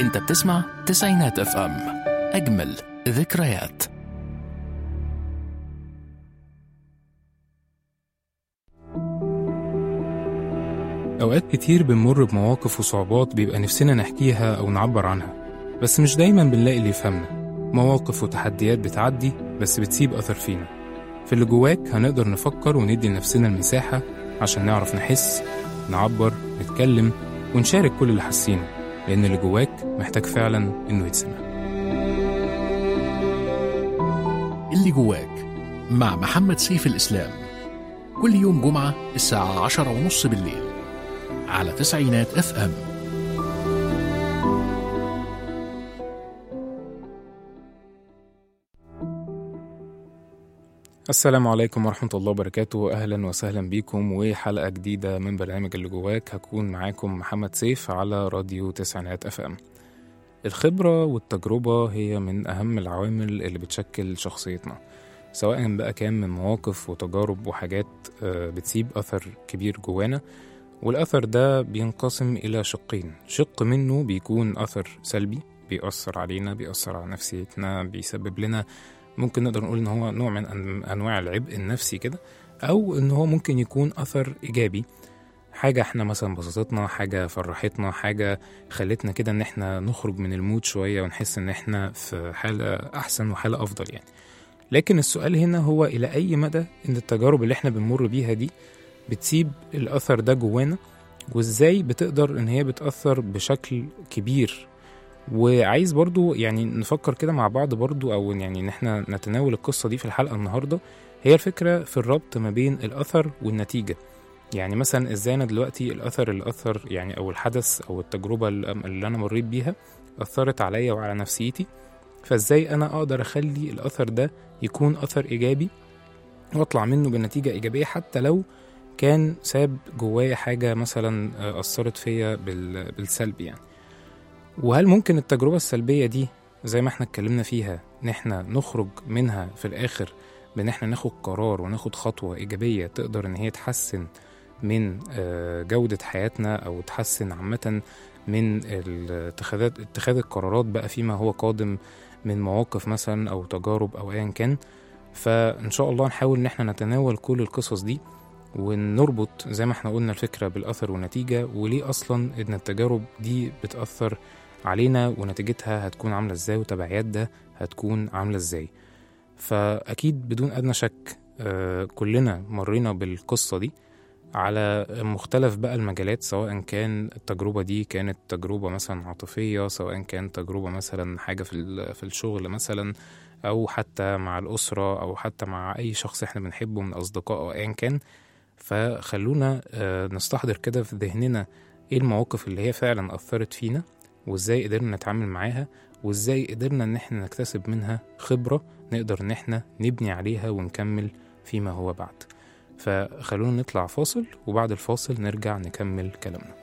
انت بتسمع تسعينات اف ام، اجمل ذكريات. أوقات كتير بنمر بمواقف وصعوبات بيبقى نفسنا نحكيها أو نعبر عنها، بس مش دايما بنلاقي اللي يفهمنا. مواقف وتحديات بتعدي بس بتسيب أثر فينا. في اللي جواك هنقدر نفكر وندي لنفسنا المساحة عشان نعرف نحس، نعبر، نتكلم ونشارك كل اللي حاسينه، لأن اللي جواك محتاج فعلا إنه يتسمع. اللي جواك مع محمد سيف الإسلام، كل يوم جمعة الساعة 10:30 بالليل على تسعينات اف ام. السلام عليكم ورحمة الله وبركاته. أهلا وسهلا بيكم وحلقة جديدة من برنامج اللي جواك. هكون معاكم محمد سيف على راديو تسعينات اف ام. الخبرة والتجربة هي من أهم العوامل اللي بتشكل شخصيتنا، سواء بقى كان من مواقف وتجارب وحاجات بتسيب أثر كبير جوانا. والأثر ده بينقسم إلى شقين. شق منه بيكون أثر سلبي بيأثر علينا، بيأثر على نفسيتنا، بيسبب لنا ممكن نقدر نقول إن هو نوع من أنواع العبء النفسي كده، أو إن هو ممكن يكون أثر إيجابي، حاجة احنا مثلا بسطتنا، حاجة فرحتنا، حاجة خلتنا كده إن احنا نخرج من المود شوية ونحس إن احنا في حالة أحسن وحالة أفضل يعني. لكن السؤال هنا هو إلى أي مدى إن التجارب اللي احنا بنمر بيها دي بتسيب الأثر ده جوانا، وإزاي بتقدر إن هي بتأثر بشكل كبير. وعايز برضو يعني نفكر كده مع بعض برضو، أو يعني إن احنا نتناول القصة دي في الحلقة النهاردة. هي الفكرة في الربط ما بين الأثر والنتيجة. يعني مثلا إزاي أنا دلوقتي الأثر اللي أثر يعني، أو الحدث أو التجربة اللي أنا مريت بيها أثرت عليا وعلى نفسيتي، فإزاي أنا أقدر أخلي الأثر ده يكون أثر إيجابي واطلع منه بنتيجة إيجابية، حتى لو كان ساب جوايا حاجة مثلا أثرت فيا بالسلب يعني. وهل ممكن التجربة السلبية دي زي ما احنا اتكلمنا فيها ان احنا نخرج منها في الآخر بان احنا ناخد قرار وناخد خطوة إيجابية تقدر ان هي تحسن من جودة حياتنا، أو تحسن عامة من اتخاذ القرارات بقى فيما هو قادم من مواقف مثلا أو تجارب أو أيا كان. فإن شاء الله نحاول إن احنا نتناول كل القصص دي ونربط زي ما احنا قلنا الفكرة بالأثر والنتيجة، وليه أصلا إن التجارب دي بتأثر علينا ونتيجتها هتكون عاملة ازاي وتبعيات ده هتكون عاملة ازاي. فأكيد بدون أدنى شك كلنا مرينا بالقصة دي على مختلف بقى المجالات، سواء كان التجربة دي كانت تجربة مثلا عاطفية، سواء كان تجربة مثلا حاجة في الشغل مثلا، أو حتى مع الأسرة، أو حتى مع أي شخص احنا بنحبه من أصدقاء أو أيا كان. فخلونا نستحضر كده في ذهننا ايه المواقف اللي هي فعلا أثرت فينا، وازاي قدرنا نتعامل معاها، وازاي قدرنا ان احنا نكتسب منها خبرة نقدر ان احنا نبني عليها ونكمل فيما هو بعد. فخلونا نطلع فاصل، وبعد الفاصل نرجع نكمل كلامنا.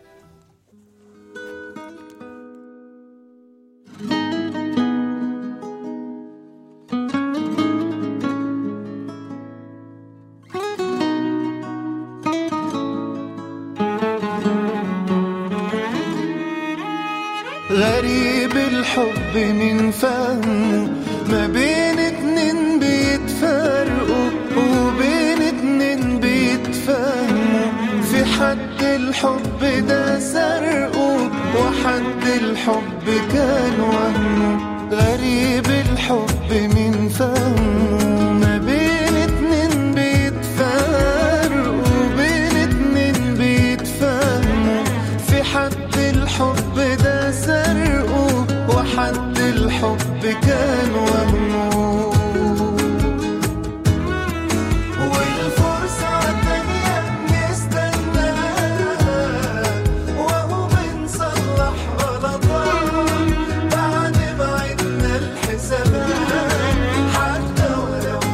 غريب الحب من فهمه، ما بين اتنين بيتفرقوا وبين اتنين بيتفهموا. في حد الحب ده سرقه وحد الحب كان وهمه. غريب الحب من فهمه، ما بين اتنين بيتفرقوا وبين اتنين بيتفهموا. في حد الحب ده سرقه وحد الحب كان وهمه. والفرصة تانية نستناها، وهو بنصلح غلطات بعد ما عدنا الحسابات. حتى ولو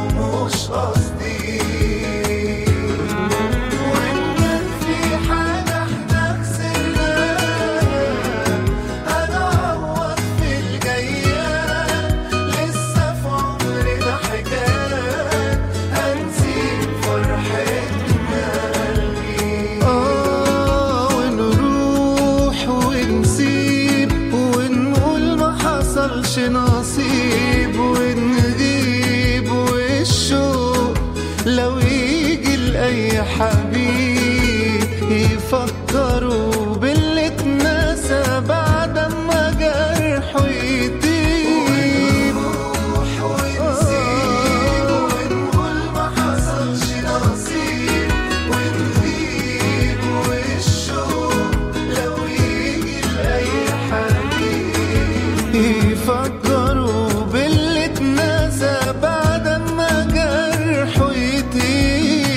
حصلش نصيب ونغيب والشوق لو يجي لأي حبيب يفكروا باللي اتنسى بعد ما جرحه يطيب ونسيب ونقول ما حصلش نصيب ونغيب والشوق لو يجي لأي حبيب يفكروا باللي اتنسى بعد ما جرحه يطيب.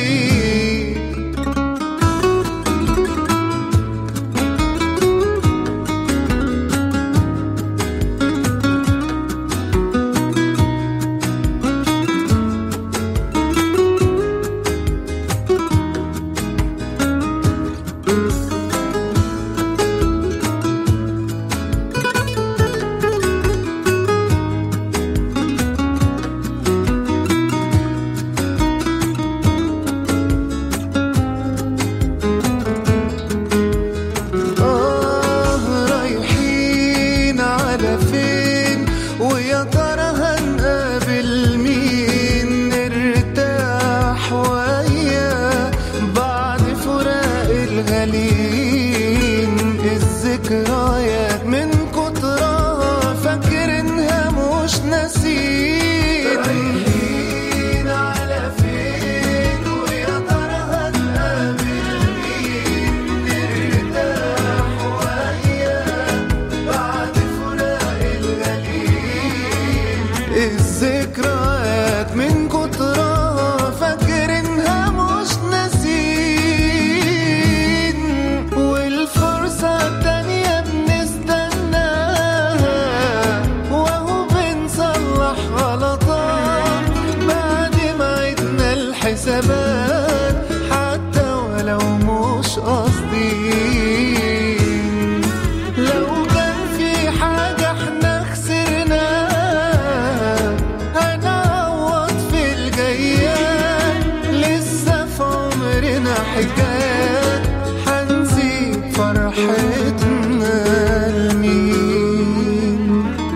رايحين على فين ويا ترى هنقابل مين نرتاح وياه بعد فراق الغالين. الذكريات من كترها فاكرينها مش ناسين. رايحين على فين ويا ترى هنقابل مين نرتاح وياه بعد فراق الغالين. الذكريات من كترها فاكرينها مش ناسين. والفرصة التانية بنستناها وهو بنصلح غلطات بعد ما عدنا الحسابات حتى ولو مش قاصدين. لو كان في حاجة احنا خسرناها هنعوض في الجايات. لسه في عمرنا حكايات هنسيب فرحتنا لمين.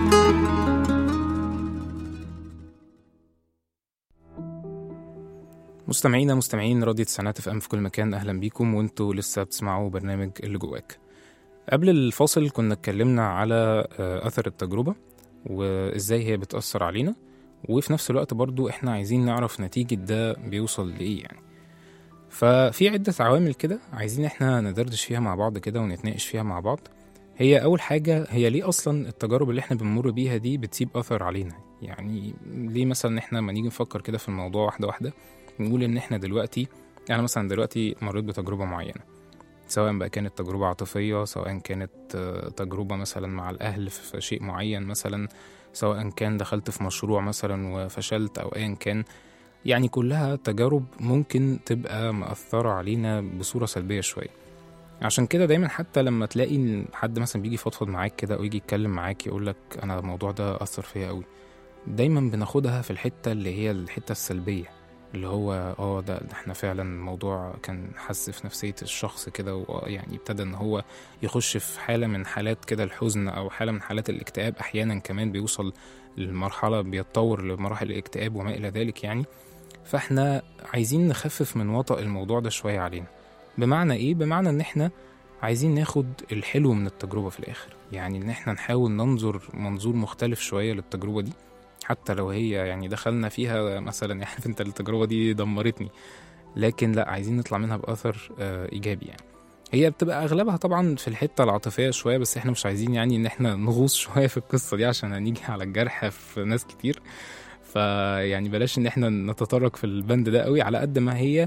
مستمعين راديو تسعينات اف ام في كل مكان، اهلا بيكم وانتوا لسه بتسمعوا برنامج اللي جواك. قبل الفاصل كنا اتكلمنا على اثر التجربة وازاي هي بتأثر علينا، وفي نفس الوقت برضو احنا عايزين نعرف نتيجة ده بيوصل لإيه يعني. ففي عدة عوامل كده عايزين احنا ندردش فيها مع بعض كده ونتناقش فيها مع بعض. هي أول حاجة، هي ليه أصلا التجارب اللي احنا بنمر بيها دي بتسيب أثر علينا؟ يعني ليه مثلا احنا ما نيجي نفكر كده في الموضوع واحدة واحدة نقول ان احنا دلوقتي، يعني مثلا دلوقتي مريت بتجربة معينة، سواء بقى كانت تجربة عاطفية، سواء كانت تجربة مثلا مع الأهل في شيء معين مثلا، سواء كان دخلت في مشروع مثلا وفشلت أو أيا كان. يعني كلها تجارب ممكن تبقى مأثرة علينا بصورة سلبية شوية. عشان كده دايما حتى لما تلاقي حد مثلا بيجي يفضفض معاك كده أو يجي يتكلم معاك يقولك أنا الموضوع ده أثر فيا قوي، دايما بناخدها في الحتة اللي هي الحتة السلبية، اللي هو ده احنا فعلا الموضوع كان حس في نفسية الشخص كده، ويعني ابتدى ان هو يخش في حالة من حالات كده الحزن او حالة من حالات الاكتئاب. احيانا كمان بيوصل للمرحلة بيتطور لمراحل الاكتئاب وما الى ذلك يعني. فاحنا عايزين نخفف من وطأ الموضوع ده شوية علينا. بمعنى ايه؟ بمعنى ان احنا عايزين ناخد الحلو من التجربة في الاخر، يعني ان احنا نحاول ننظر منظور مختلف شوية للتجربة دي، حتى لو هي يعني دخلنا فيها مثلا يعني انت التجربة دي دمرتني، لكن لا، عايزين نطلع منها بأثر إيجابي. يعني هي بتبقى أغلبها طبعا في الحتة العاطفية شوية، بس احنا مش عايزين يعني ان احنا نغوص شوية في القصة دي عشان هنيجي على الجرح في ناس كتير. فيعني بلاش ان احنا نتطرق في البند ده قوي، على قد ما هي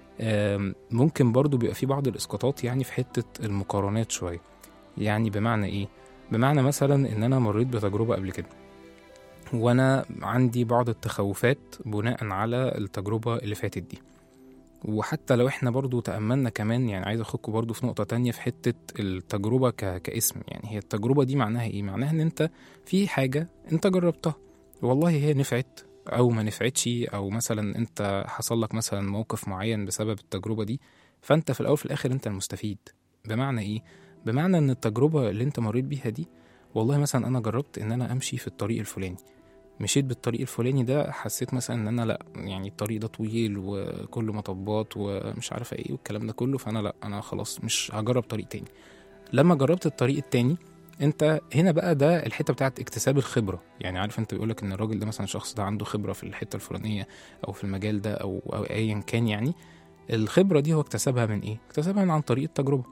ممكن برضو بيبقى في بعض الإسقاطات يعني في حتة المقارنات شوية. يعني بمعنى ايه؟ بمعنى مثلا ان انا مريت بتجربة قبل كده وانا عندي بعض التخوفات بناء على التجربة اللي فاتت دي. وحتى لو احنا برضو تأملنا كمان، يعني عايز اخدكم برضو في نقطة تانية في حتة التجربة كاسم. يعني هي التجربة دي معناها ايه؟ معناها ان انت في حاجة انت جربتها والله هي نفعت او ما نفعتش، او مثلا انت حصل لك مثلا موقف معين بسبب التجربة دي، فانت في الاول في الاخر انت المستفيد. بمعنى ايه؟ بمعنى ان التجربة اللي انت مريت بيها دي والله مثلا انا جربت ان انا امشي في الطريق الفلاني، مشيت بالطريق الفلاني ده، حسيت مثلا ان انا لا يعني الطريق ده طويل وكله مطبات ومش عارفه ايه والكلام ده كله، فانا لا انا خلاص مش هجرب طريق تاني. لما جربت الطريق التاني، انت هنا بقى ده الحته بتاعت اكتساب الخبره. يعني عارف انت بيقولك ان الراجل ده مثلا الشخص ده عنده خبره في الحته الفلانيه او في المجال ده او ايا كان، يعني الخبره دي هو اكتسبها من ايه؟ اكتسبها عن طريق التجربه.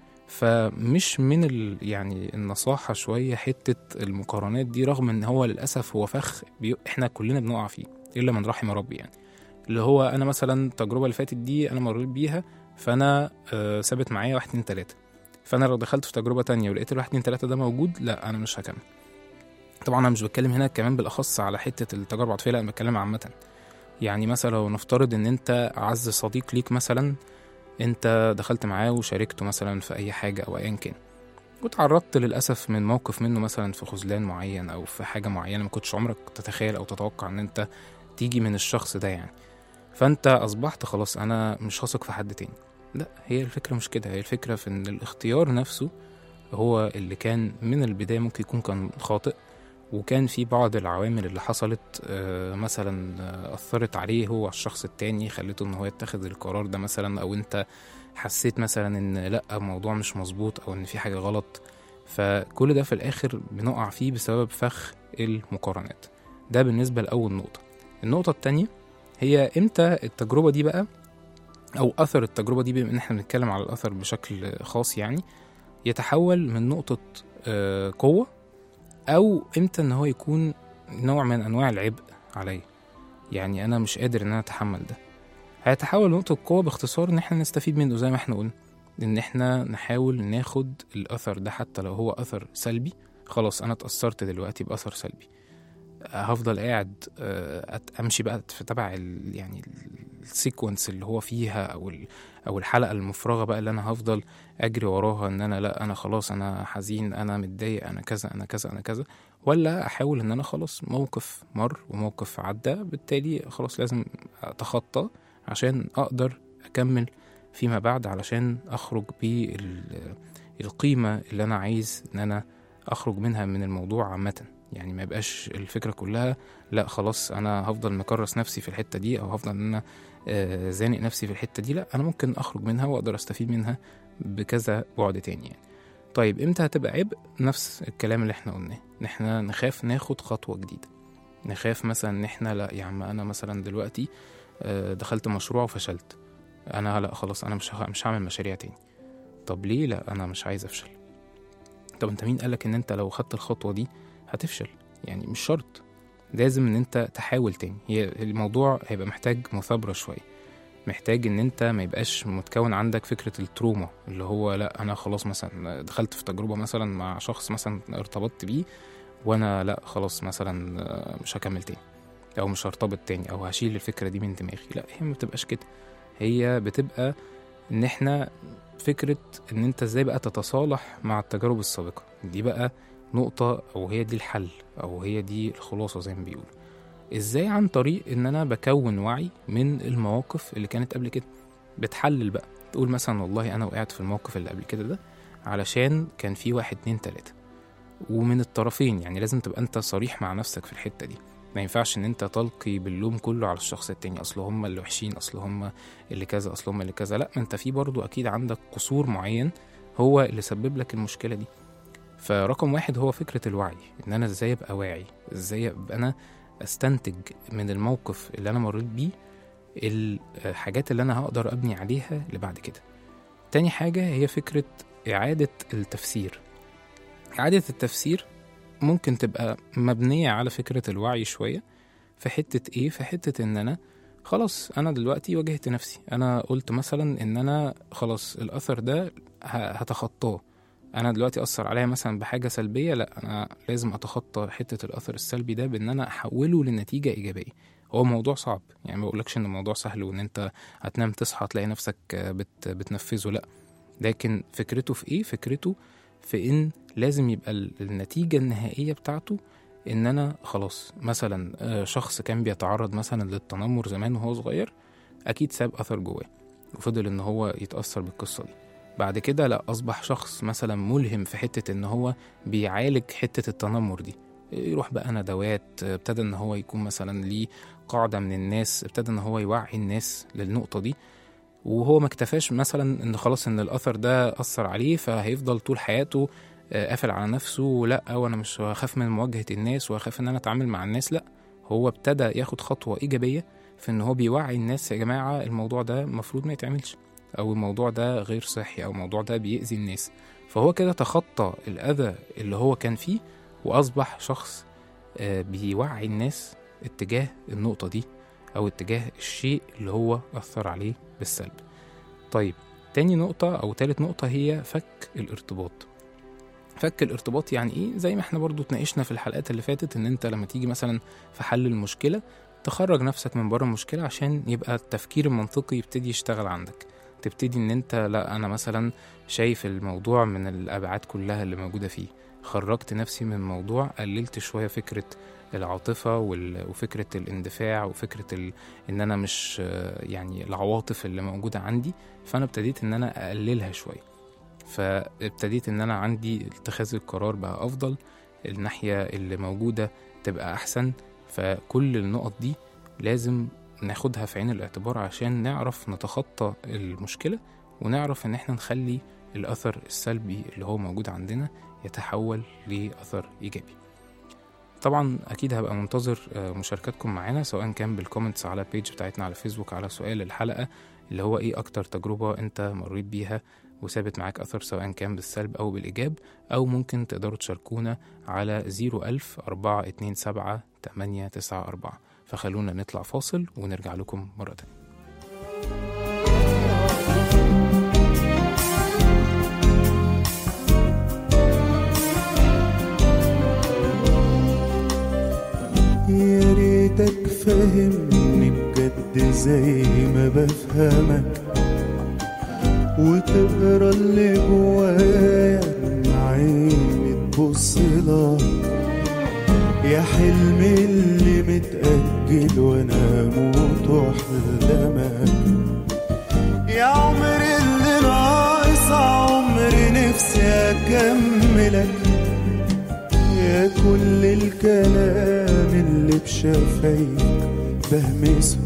فمش من يعني النصاحة شوية حتة المقارنات دي، رغم ان هو للأسف هو فخ احنا كلنا بنقع فيه إلا من رحم ربي. يعني اللي هو أنا مثلا التجربة اللي فاتت دي أنا مريت بيها، فأنا ثابت معايا 1 2 3، فأنا لو دخلت في تجربة تانية ولقيت 1 2 3 ده موجود، لا أنا مش هكمل. طبعا أنا مش بتكلم هنا كمان بالأخص على حتة التجارب العاطفية، لا أنا بتكلم عامة. يعني مثلا لو نفترض ان انت أعز صديق ليك مثلا، انت دخلت معاه وشاركته مثلا في اي حاجة او ايا كان، وتعرضت للأسف من موقف منه مثلا في خذلان معين او في حاجة معينة ما كنتش عمرك تتخيل او تتوقع ان انت تيجي من الشخص ده يعني، فانت اصبحت خلاص انا مش هثق في حد تاني. لا، هي الفكرة مش كده، هي الفكرة في ان الاختيار نفسه هو اللي كان من البداية ممكن يكون كان خاطئ، وكان في بعض العوامل اللي حصلت مثلا أثرت عليه هو الشخص التاني، خليته ان هو يتخذ القرار ده مثلا، او انت حسيت مثلا ان لا الموضوع مش مظبوط او ان في حاجة غلط. فكل ده في الاخر بنقع فيه بسبب فخ المقارنات. ده بالنسبة لأول نقطة. النقطة التانية هي امتى التجربة دي بقى او اثر التجربة دي، بما ان احنا بنتكلم على الاثر بشكل خاص، يعني يتحول من نقطة قوة، او امتى ان هو يكون نوع من انواع العبء عليا. يعني انا مش قادر ان انا اتحمل ده. هيتحول لنقطة قوة باختصار ان احنا نستفيد منه زي ما احنا قلنا، ان احنا نحاول ناخد الاثر ده حتى لو هو اثر سلبي. خلاص انا اتأثرت دلوقتي باثر سلبي، هفضل قاعد امشي بقى في تبع يعني السيكونس اللي هو فيها او الحلقة المفرغة بقى اللي انا هفضل اجري وراها، ان انا لا انا خلاص انا حزين انا متضايق انا كذا انا كذا انا كذا، ولا احاول ان انا خلاص موقف مر وموقف عدى، بالتالي خلاص لازم اتخطى عشان اقدر اكمل فيما بعد، علشان اخرج بالقيمة اللي انا عايز ان انا اخرج منها من الموضوع عامة. يعني ما يبقاش الفكرة كلها لا خلاص انا هفضل مكرس نفسي في الحتة دي، او هفضل ان انا زانق نفسي في الحتة دي. لا، انا ممكن اخرج منها واقدر استفيد منها بكذا بعد تاني يعني. طيب امتى هتبقى عبء؟ نفس الكلام اللي احنا قلناه، ان احنا نخاف ناخد خطوة جديدة، نخاف مثلا ان احنا لا يا عم انا مثلا دلوقتي دخلت مشروع وفشلت، انا لا خلاص انا مش هعمل مشاريع تاني. طب ليه؟ لا انا مش عايز افشل. طب انت مين قالك ان انت لو خدت الخطوة دي هتفشل؟ يعني مش شرط، لازم ان انت تحاول تاني. هي الموضوع هيبقى محتاج مثابرة شوية، محتاج ان انت ما يبقاش متكون عندك فكرة التروما اللي هو لا انا خلاص مثلا دخلت في تجربة مثلا مع شخص مثلا ارتبطت بيه، وانا لا خلاص مثلا مش هكمل تاني او مش هرتبط تاني او هشيل الفكرة دي من دماغي. لا، هي ما بتبقاش كده، هي بتبقى ان احنا فكرة ان انت ازاي بقى تتصالح مع التجارب السابقة. دي بقى نقطة، او هي دي الحل، او هي دي الخلاصة زي ما بيقولوا. ازاي؟ عن طريق ان انا بكون وعي من المواقف اللي كانت قبل كده. بتحلل بقى، تقول مثلا والله انا وقعت في الموقف اللي قبل كده ده علشان كان في 1 2 3، ومن الطرفين. يعني لازم تبقى انت صريح مع نفسك في الحتة دي. ما ينفعش ان انت تلقي باللوم كله على الشخص التاني، اصل هم اللي وحشين، اصل هم اللي كذا، اصل هم اللي كذا. لا، انت في برضو اكيد عندك قصور معين هو اللي سبب لك المشكلة دي. فرقم 1 هو فكرة الوعي، ان انا ازاي ابقى واعي، ازاي ابقى انا استنتج من الموقف اللي انا مريت بيه الحاجات اللي انا هقدر ابني عليها لبعد كده. تاني حاجة هي فكرة اعادة التفسير. اعادة التفسير ممكن تبقى مبنية على فكرة الوعي شوية، في حتة ايه؟ في حتة ان انا خلاص انا دلوقتي واجهت نفسي، انا قلت مثلا ان انا خلاص الاثر ده هتخطاه. انا دلوقتي اثر عليا مثلا بحاجة سلبية، لا انا لازم اتخطى حتة الاثر السلبي ده بان انا احوله لنتيجة ايجابية. هو موضوع صعب، يعني ما بقولكش ان الموضوع سهل وان انت هتنام تصحى تلاقي نفسك بتنفذه، لا. لكن فكرته في ايه؟ فكرته في ان لازم يبقى النتيجة النهائية بتاعته ان انا خلاص مثلا شخص كان بيتعرض مثلا للتنمر زمان وهو صغير، اكيد ساب اثر جواه وفضل ان هو يتأثر بالقصة دي. بعد كده لا، أصبح شخص مثلا ملهم في حتة إن هو بيعالج حتة التنمر دي، يروح بقى ندوات، ابتدى إن هو يكون مثلا ليه قاعدة من الناس، ابتدى إن هو يوعي الناس للنقطة دي. وهو ما اكتفاش مثلا إن خلاص إن الأثر ده أثر عليه فهيفضل طول حياته قافل على نفسه، لا وأنا مش هخاف من مواجهة الناس وهخاف إن أنا أتعامل مع الناس، لا، هو ابتدى ياخد خطوة إيجابية في إن هو بيوعي الناس، يا جماعة الموضوع ده المفروض ما يتعملش، أو الموضوع ده غير صحي، أو الموضوع ده بيأذي الناس. فهو كده تخطى الأذى اللي هو كان فيه، وأصبح شخص بيوعي الناس اتجاه النقطة دي، أو اتجاه الشيء اللي هو أثر عليه بالسلب. طيب، تاني نقطة أو تالت نقطة هي فك الارتباط. فك الارتباط يعني إيه؟ زي ما احنا برضو اتناقشنا في الحلقات اللي فاتت، إن أنت لما تيجي مثلا في حل المشكلة تخرج نفسك من بره المشكلة، عشان يبقى التفكير المنطقي يبتدي يشتغل عندك، تبتدي إن أنت لا، أنا مثلا شايف الموضوع من الأبعاد كلها اللي موجودة فيه، خرجت نفسي من الموضوع، قللت شوية فكرة العاطفة وفكرة الاندفاع وفكرة إن أنا مش يعني العواطف اللي موجودة عندي، فأنا ابتديت إن أنا أقللها شوية، فابتديت إن أنا عندي اتخاذ القرار بقى أفضل، الناحية اللي موجودة تبقى أحسن. فكل النقط دي لازم ناخدها في عين الاعتبار عشان نعرف نتخطى المشكلة، ونعرف إن احنا نخلي الأثر السلبي اللي هو موجود عندنا يتحول لأثر إيجابي. طبعا أكيد هبقى منتظر مشاركاتكم معنا، سواء كان بالكومنتس على البيج بتاعتنا على فيسبوك على سؤال الحلقة اللي هو إيه أكتر تجربة أنت مريت بيها وثابت معاك أثر، سواء كان بالسلب أو بالإيجاب، أو ممكن تقدروا تشاركونا على 010427894. فخلونا نطلع فاصل ونرجع لكم مرة تانية. يا ريتك فهمني بجد زي ما بفهمك، وتقرا اللي جوايا من عيني تبصلك، يا حلمي اللي متأجل وانا اموت واحلمك، يا عمري اللي ناقص عمري نفسي اكملك، يا كل الكلام اللي بشفايفك بهمسه،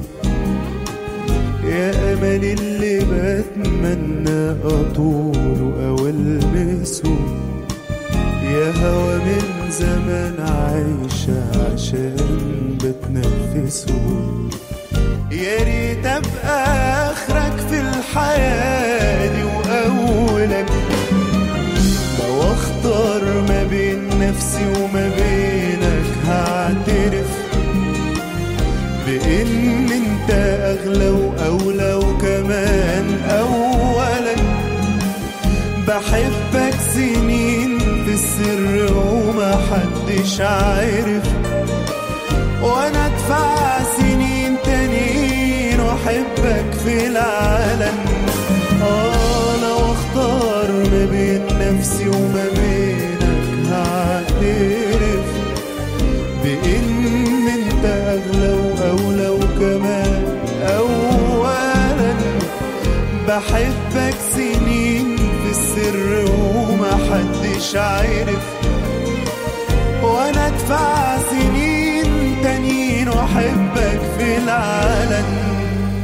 يا أمل اللي بتمنى أطوله أو ألمسه، يا هوا من زمان عايشة عشان بتنفسه، يا ريت أبقى آخرك في الحياة دي وأولك، لو أختار ما بين نفسي وما بينك هعترف بإن انت أغلى وأولى، وكمان أولا بحبك سنين في السر وما حدش عارف، وانا ادفع سنين تانيين واحبك في العالم. لو اختار ما بين نفسي وما بينك هعترف بإن انت أغلى وأولى، وكمان أولا بحبك سنين في السر وما حدش عارف، وانا ادفع سنين تانيين واحبك في العالم.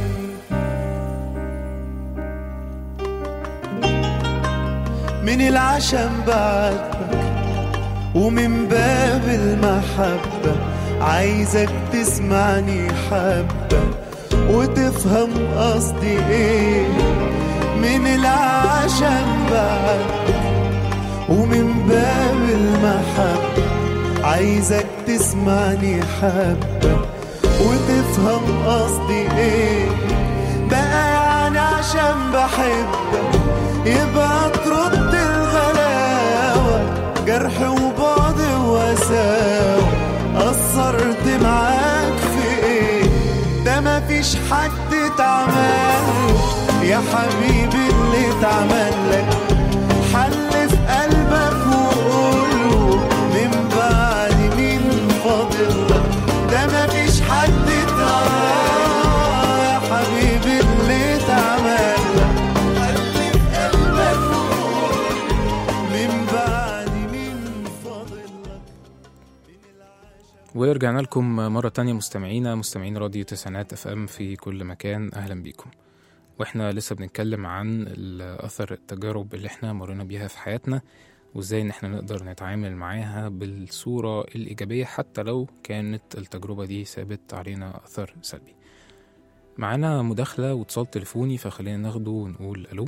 من العشم بعدك ومن باب المحبة عايزك تسمعني حبة وتفهم قصدي ايه. من العشم بعدك ومن باب المحبة عايزك تسمعني حبة وتفهم قصدي ايه. بقى يعني عشان بحبك يبقى ترد الغلاوة، جرح وبعد وساوة، قصرت معاك في ايه؟ ده مفيش حد اتعمل يا حبيبي اللي اتعملك. حل في قلبك وقوله من بعد مين فاضلك. ده مفيش حد اتعمل يا حبيبي اللي اتعملك. حل في قلبك ورجعنا لكم مرة تانية مستمعين راديو تسعينات اف ام في كل مكان. أهلا بيكم. واحنا لسه بنتكلم عن الأثر التجارب اللي احنا مرينا بيها في حياتنا، وازاي ان احنا نقدر نتعامل معاها بالصورة الإيجابية حتى لو كانت التجربة دي سابت علينا أثر سلبي. معانا مداخلة واتصال تليفوني، فخلينا ناخده ونقول ألو.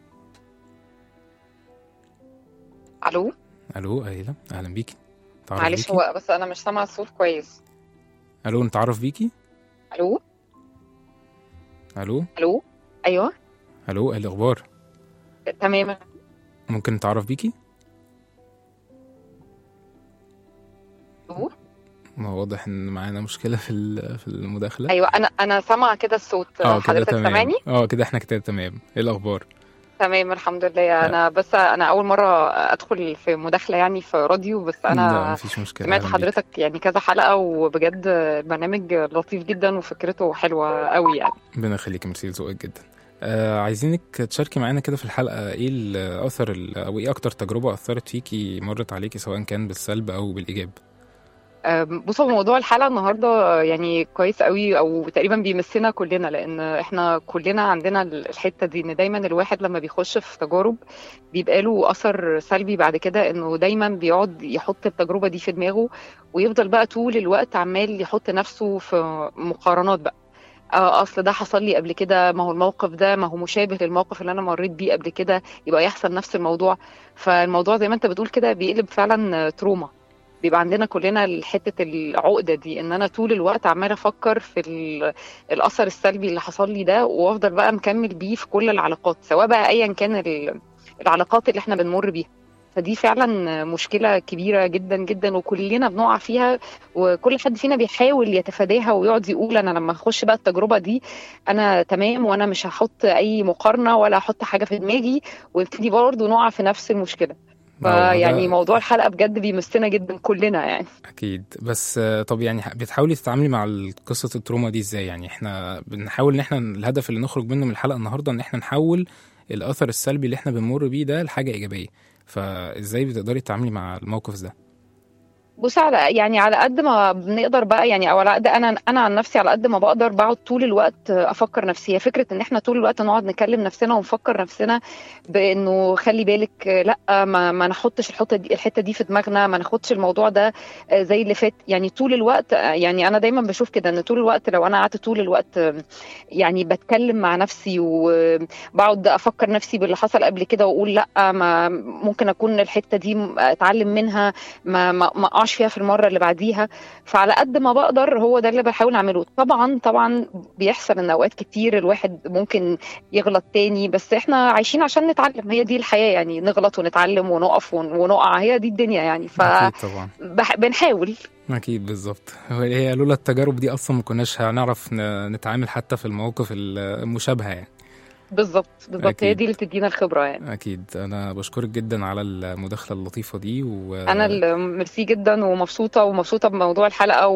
الو. ألو أهلا بيكي. معلش هو بس انا مش سامعه الصوت كويس. ألو نتعرف بيكي. الو. ألو. ايوه. ألو إيه الأخبار؟ تمام. ممكن نتعرف بيكي؟ الو. ما واضح ان معانا مشكله في المداخله. ايوه انا سامعه كده الصوت. حضرتك سامعني؟ كده احنا كده تمام. ايه الاخبار؟ تمام الحمد لله. انا اول مره ادخل في مداخله يعني في راديو، بس انا مفيش مشكله. سمعت حضرتك يعني كذا حلقه، وبجد البرنامج لطيف جدا وفكرته حلوه قوي يعني. ربنا يخليكي، ميرسي ذوقك جدا. عايزينك تشاركي معانا كده في الحلقه ايه الاثر او ايه اكتر تجربه اثرت فيكي، مرت عليكي، سواء كان بالسلب او بالايجاب. بصوا، موضوع الحلقة النهاردة يعني كويس قوي، او تقريبا بيمسنا كلنا، لان احنا كلنا عندنا الحتة دي، ان دايما الواحد لما بيخش في تجارب بيبقى له اثر سلبي بعد كده، انه دايما بيقعد يحط التجربة دي في دماغه، ويفضل بقى طول الوقت عمال يحط نفسه في مقارنات بقى. اصل ده حصل لي قبل كده، ما هو الموقف ده ما هو مشابه للموقف اللي انا مريت بيه قبل كده، يبقى يحصل نفس الموضوع. فالموضوع زي ما انت بتقول كده بيقلب فعلا تروما. بيبقى عندنا كلنا حتة العقدة دي، ان انا طول الوقت عمالة افكر في الاثر السلبي اللي حصل لي ده، وافضل بقى مكمل بيه في كل العلاقات، سواء بقى ايا كان العلاقات اللي احنا بنمر بيها. فدي فعلا مشكلة كبيرة جدا جدا، وكلنا بنقع فيها، وكل حد فينا بيحاول يتفاداها ويقعد يقول انا لما اخش بقى التجربة دي انا تمام، وانا مش هحط اي مقارنة ولا هحط حاجة في دماغي، ونبتدي برضه نقع في نفس المشكلة. فيعني موضوع الحلقة بجد بيمسنا جدا كلنا يعني. أكيد. بس طب يعني بتحاولي تتعاملي مع قصة التروما دي إزاي؟ يعني إحنا بنحاول إن إحنا الهدف اللي نخرج منه من الحلقة النهاردة إن إحنا نحول الأثر السلبي اللي إحنا بنمر بيه ده لحاجة إيجابية. فإزاي بتقدري تتعاملي مع الموقف ده؟ بص، على قد ما بنقدر بقى يعني، او على قد انا عن نفسي، على قد ما بقدر بقعد طول الوقت افكر نفسي. هي فكره ان احنا طول الوقت نقعد نكلم نفسنا ونفكر نفسنا بانه خلي بالك، لا ما نحطش الحته دي في دماغنا، ما ناخدش الموضوع ده زي اللي فات يعني طول الوقت. يعني انا دايما بشوف كده ان طول الوقت لو انا قعدت طول الوقت يعني بتكلم مع نفسي وبقعد افكر نفسي باللي حصل قبل كده، واقول لا، ما ممكن اكون الحته دي اتعلم منها، ما اقعش فيها في المره اللي بعديها. فعلى قد ما بقدر هو ده اللي بحاول اعمله. طبعا بيحصل ان اوقات كتير الواحد ممكن يغلط تاني، بس احنا عايشين عشان نتعلم، هي دي الحياه يعني، نغلط ونتعلم ونقف ونقع، هي دي الدنيا يعني. طبعا بنحاول. أكيد بالظبط. هي لولا التجارب دي أصلا ما كناش هنعرف نتعامل حتى في المواقف المشابهة يعني. بالظبط هي دي اللي بتدينا الخبره يعني. اكيد. انا بشكرك جدا على المداخله اللطيفه دي انا ميرسي جدا، ومبسوطه بموضوع الحلقه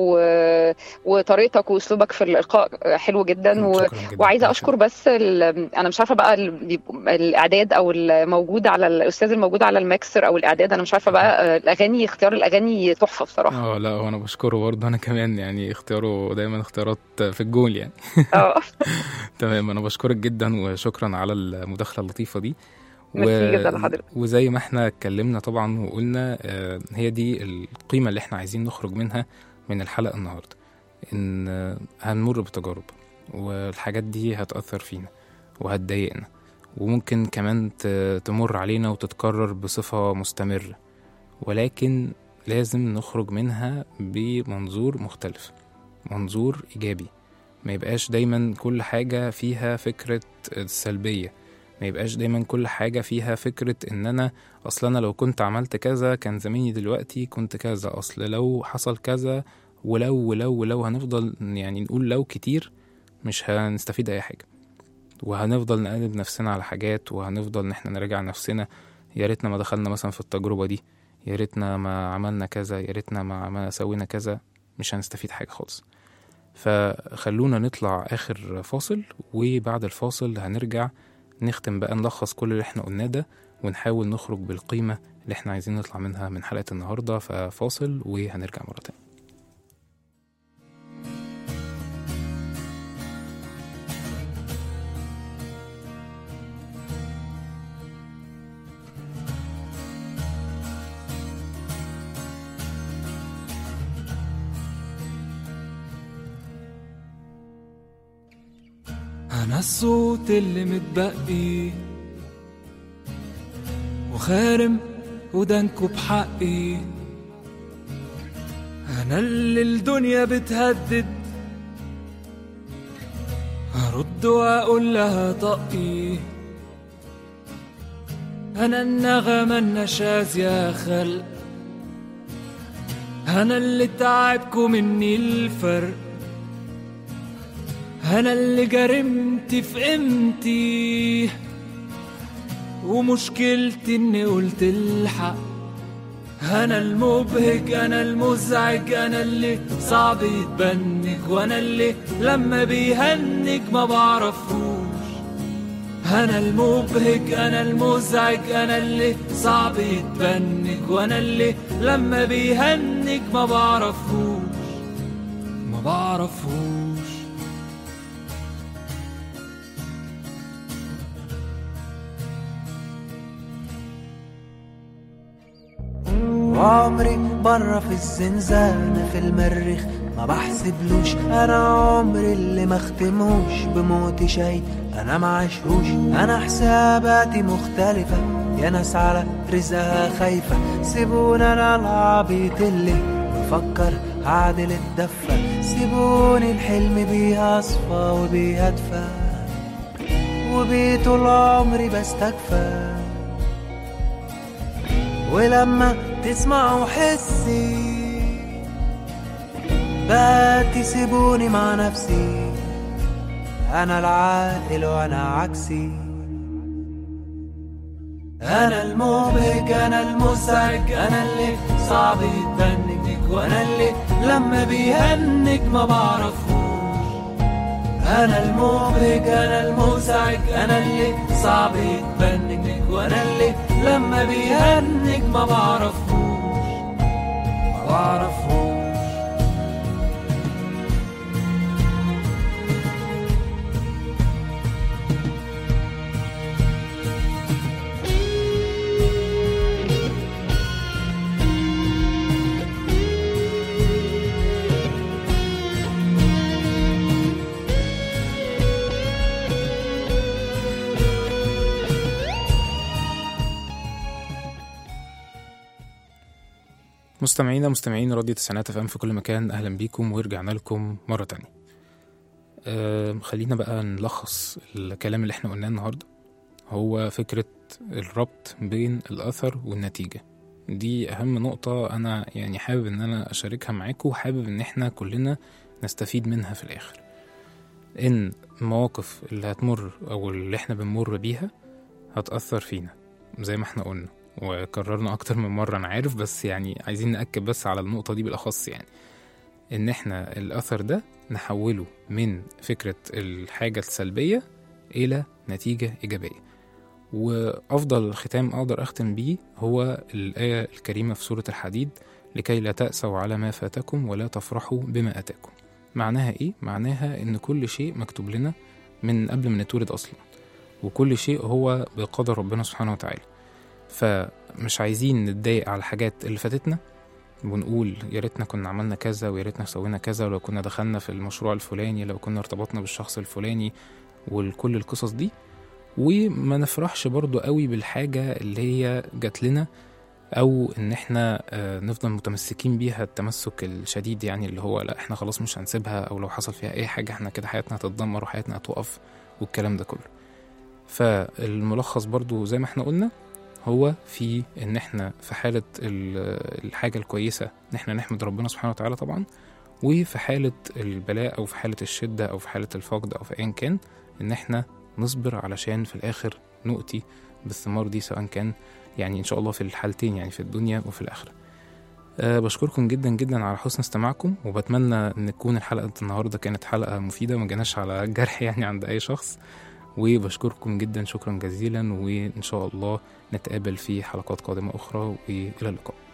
وطريقتك واسلوبك في الالقاء حلو جدا. وعايزه اشكر بس انا مش عارفه بقى الاعداد او الموجود على الاستاذ الموجود على الميكسر او الاعداد، انا مش عارفه بقى الاغاني، اختيار الاغاني تحفه بصراحه. لا وانا بشكره برضه، انا كمان يعني اختياره دايما اختيارات في الجول يعني. تمام. انا بشكرك جدا وشكرا على المداخله اللطيفه دي. وزي ما احنا اتكلمنا طبعا وقلنا، هي دي القيمه اللي احنا عايزين نخرج منها من الحلقه النهارده، ان هنمر بتجارب، والحاجات دي هتأثر فينا وهتضايقنا، وممكن كمان تمر علينا وتتكرر بصفه مستمره، ولكن لازم نخرج منها بمنظور مختلف، منظور إيجابي. ما يبقاش دايما كل حاجة فيها فكرة السلبية، ما يبقاش دايما كل حاجة فيها فكرة ان انا اصلا انا لو كنت عملت كذا كان زماني دلوقتي كنت كذا، اصل لو حصل كذا، ولو هنفضل يعني نقول لو كتير مش هنستفيد اي حاجة، وهنفضل نقلب نفسنا على حاجات، وهنفضل ان احنا نراجع نفسنا، يا ريتنا ما دخلنا مثلا في التجربة دي، يا ريتنا ما عملنا كذا، يا ريتنا ما سوينا كذا، مش هنستفيد حاجة خالص. فخلونا نطلع آخر فاصل، وبعد الفاصل هنرجع نختم بقى، نلخص كل اللي احنا قلناه ده، ونحاول نخرج بالقيمة اللي احنا عايزين نطلع منها من حلقة النهاردة. ففاصل وهنرجع مرة تانية. أنا الصوت اللي متبقي وخارم ودانكو بحقي، أنا اللي الدنيا بتهدد هرد وأقول لها طقي، أنا النغمة النشاز يا خلق، أنا اللي تعبكو مني الفرق، أنا اللي جرمتي في قيمتي ومشكلتي إني قلت الحق، أنا المبهج أنا المزعج أنا اللي صعب يتبنج، وأنا اللي لما بيهنج ما بعرفوش، أنا المبهج أنا المزعج أنا اللي صعب يتبنج، وأنا اللي لما بيهنج ما بعرفوش. عمري برا في الزنزانة في المريخ ما بحسبلوش، أنا عمري اللي مختموش بموت شيء أنا معشهوش، أنا حساباتي مختلفة يا ناس على رزقها خايفة، سيبوني أنا العبيط اللي بفكر عادل الدفة، سيبوني الحلم بيها أصفى وبيها أدفى وبيه طول عمري بستكفى، ولما تسمعوا حسي بقى تسيبوني مع نفسي، أنا العاقل وأنا عكسي، أنا المبهج أنا المزعج أنا اللي صعب يتبنج، وأنا اللي لما بيهنج ما بعرفوش، أنا المبهج أنا المزعج أنا اللي صعب يتبنج، وأنا اللي لما بيهنج ما بعرفوش. مستمعين راديو تسعينات FM في كل مكان، أهلا بيكم ورجعنا لكم مرة تانية. خلينا بقى نلخص الكلام اللي احنا قلناه النهاردة. هو فكرة الربط بين الأثر والنتيجة، دي أهم نقطة أنا يعني حابب إن أنا أشاركها معاكم، وحابب إن احنا كلنا نستفيد منها في الآخر. إن المواقف اللي هتمر أو اللي احنا بنمر بيها هتأثر فينا زي ما احنا قلنا وكررنا أكتر من مرة أنا عارف، بس يعني عايزين نأكد بس على النقطة دي بالأخص، يعني إن إحنا الأثر ده نحوله من فكرة الحاجة السلبية إلى نتيجة إيجابية. وأفضل ختام أقدر أختم بيه هو الآية الكريمة في سورة الحديد: لكي لا تأسوا على ما فاتكم ولا تفرحوا بما أتاكم. معناها إيه؟ معناها إن كل شيء مكتوب لنا من قبل ما نتولد أصلا، وكل شيء هو بقدر ربنا سبحانه وتعالى. فمش عايزين نتضايق على الحاجات اللي فاتتنا ونقول يا ريتنا كنا عملنا كذا ويا ريتنا سوينا كذا، ولو كنا دخلنا في المشروع الفلاني، لو كنا ارتبطنا بالشخص الفلاني، وكل القصص دي. وما نفرحش برضو قوي بالحاجة اللي هي جات لنا، او ان احنا نفضل متمسكين بيها التمسك الشديد، يعني اللي هو لا احنا خلاص مش هنسيبها، او لو حصل فيها اي حاجة احنا كده حياتنا هتتدمر وحياتنا هتوقف والكلام ده كله. فالملخص برضو زي ما احنا قلنا هو في ان احنا في حالة الحاجة الكويسة ان احنا نحمد ربنا سبحانه وتعالى طبعا، وفي حالة البلاء او في حالة الشدة او في حالة الفقد او في ايا كان ان احنا نصبر علشان في الاخر نؤتي بالثمار دي، سواء كان يعني ان شاء الله في الحالتين، يعني في الدنيا وفي الاخرة. بشكركم جدا جدا على حسن استماعكم، وبتمنى ان تكون الحلقة النهاردة كانت حلقة مفيدة وما جناش على جرح يعني عند اي شخص. وبشكركم جدا شكرا جزيلا، وإن شاء الله نتقابل في حلقات قادمة أخرى، وإلى اللقاء.